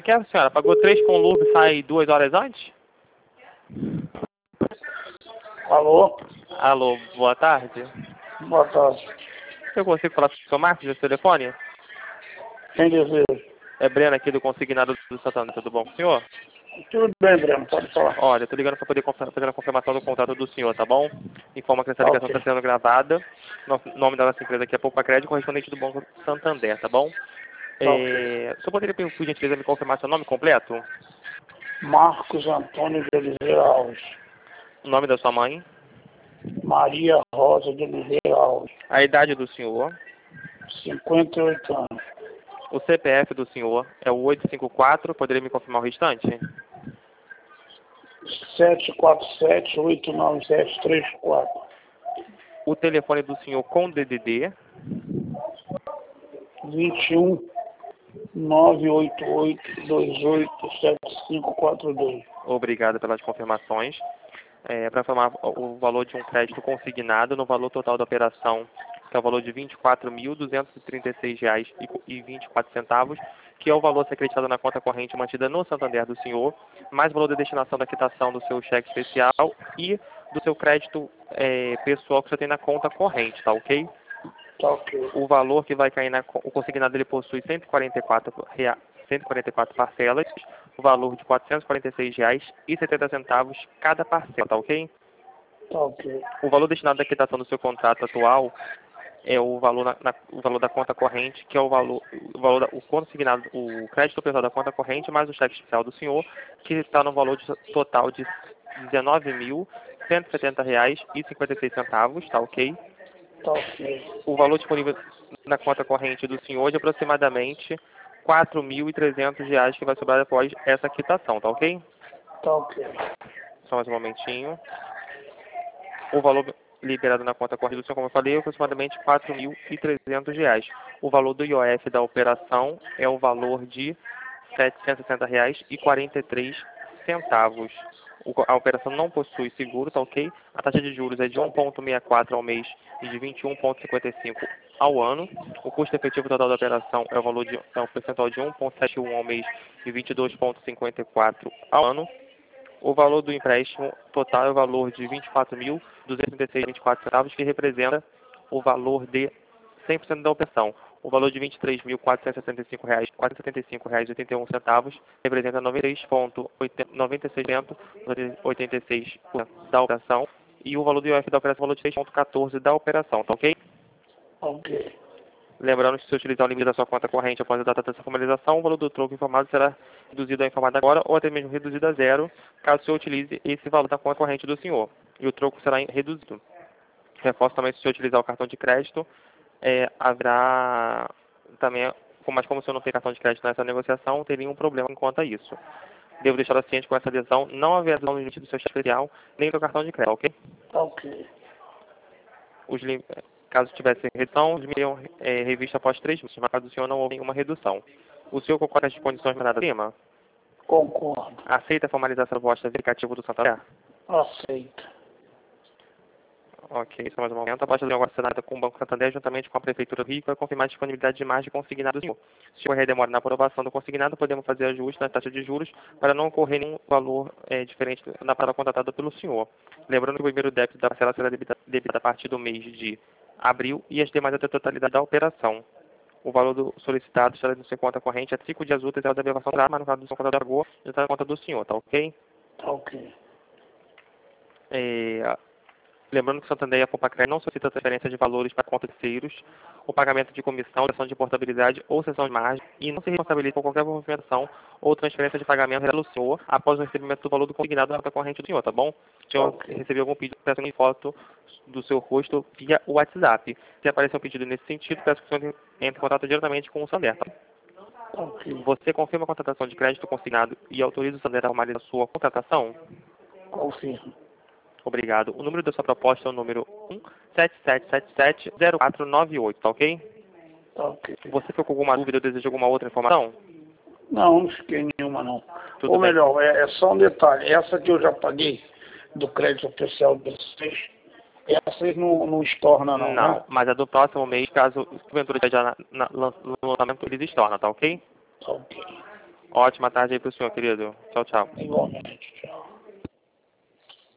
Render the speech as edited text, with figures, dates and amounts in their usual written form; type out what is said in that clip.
que a senhora pagou 3 com luvas e sai 2 horas antes? Alô? Alô, boa tarde. Boa tarde. Eu consigo falar com o seu Marcos nesse telefone? Quem deseja? É Breno aqui do Consignado do Santander, tudo bom com o senhor? Tudo bem, Breno, pode falar. Olha, tô ligando para poder fazer a confirmação do contrato do senhor, tá bom? Informa que essa Tá ligação ok. está sendo gravada. Nome da nossa empresa aqui é Poupa Crédito, correspondente do Banco Santander, tá bom? Tá ok. O senhor poderia, por gentileza, me confirmar seu nome completo? Marcos Antônio de Oliveira Alves. O nome da sua mãe? Maria Rosa de Oliveira Alves. A idade do senhor? 58 anos. O CPF do senhor é o 854, poderia me confirmar o restante? 747-89734. O telefone do senhor com DDD? 21 988287542. Obrigado pelas confirmações. Para informar o valor de um crédito consignado no valor total da operação, que é o valor de R$ 24.236,24, que é o valor a ser acreditado na conta corrente mantida no Santander do senhor, mais o valor da destinação da quitação do seu cheque especial e do seu crédito pessoal que você tem na conta corrente, tá ok? Tá ok. O valor que vai cair o consignado ele possui 144 parcelas, o valor de R$ 446,70 cada parcela, tá ok? Tá ok. O valor destinado à quitação do seu contrato atual é o valor, o valor da conta corrente, que é o valor o consignado, o crédito pessoal da conta corrente mais o cheque especial do senhor, que está no valor total de R$ 19.170,56, tá ok? Tá ok. O valor disponível na conta corrente do senhor é de aproximadamente R$ 4.300 que vai sobrar após essa quitação, tá ok? Tá ok. Só mais um momentinho. O valor liberado na conta corrente do senhor, como eu falei, é aproximadamente R$ 4.300. O valor do IOF da operação é o valor de R$ 760,43. A operação não possui seguro, tá ok? A taxa de juros é de 1,64 ao mês e de 21,55 ao ano. O custo efetivo total da operação é um percentual de 1,71 ao mês e 22,54 ao ano. O valor do empréstimo total é o valor de R$ 24.236,24, que representa o valor de 100% da operação. O valor de R$ 23.475,81 representa 96,86% da operação. E o valor do IOF da operação é o valor de 6,14 da operação, tá ok? Ok. Lembrando que se utilizar o limite da sua conta corrente após a data dessa formalização, o valor do troco informado será reduzido a informado agora ou até mesmo reduzido a zero, caso o senhor utilize esse valor da conta corrente do senhor. E o troco será reduzido. Reforço também, se o senhor utilizar o cartão de crédito, haverá também, mas como o senhor não tem cartão de crédito nessa negociação, teria um problema quanto a isso. Devo deixar ciente com essa adesão, não haverá adesão no limite do seu cheque especial, nem do cartão de crédito, ok? Tá ok. Caso tivesse redução, eles seriam revista após 3 meses, mas caso o senhor não houve nenhuma redução. O senhor concorda com as condições mandadas acima? Concordo. Aceita a formalização do voto aplicativo do Santander? Aceito. Ok, só mais um momento. A baixa de agora assinada com o Banco Santander, juntamente com a Prefeitura do Rio, vai confirmar a disponibilidade de margem consignado do senhor. Se ocorrer demora na aprovação do consignado, podemos fazer ajuste na taxa de juros para não ocorrer nenhum valor diferente na parcela contratada pelo senhor. Lembrando que o primeiro débito da parcela será debitado a partir do mês de abril e as demais até a totalidade da operação. O valor do solicitado estará no seu conta corrente a 5 dias úteis da averbação da mas no caso do seu contador pagou, já está na conta do senhor, tá ok? Tá ok. Lembrando que o Santander e a Compacred não solicita transferência de valores para contas terceiros, o pagamento de comissão, sessão de portabilidade ou sessão de margem e não se responsabiliza por qualquer movimentação ou transferência de pagamento pelo senhor após o recebimento do valor do consignado na conta corrente do senhor, tá bom? Se o senhor receber algum pedido, peço uma foto do seu rosto via WhatsApp. Se aparecer um pedido nesse sentido, peço que o senhor entre em contato diretamente com o Santander, tá? Ok. Você confirma a contratação de crédito consignado e autoriza o Santander a formalizar a sua contratação? Confirmo. Obrigado. O número da sua proposta é o número 177770498, tá ok? Tá ok. Você ficou com alguma dúvida ou deseja alguma outra informação? Não, não fiquei nenhuma não. Tudo Ou bem. melhor, é só um detalhe. Essa que eu já paguei do crédito especial de vocês, essas não estorna não, Não, né? mas a do próximo mês, caso o Ventura esteja no lançamento, eles estornam, tá ok? Tá ok. Ótima tarde aí pro senhor, querido. Tchau, tchau. Igualmente. Tchau.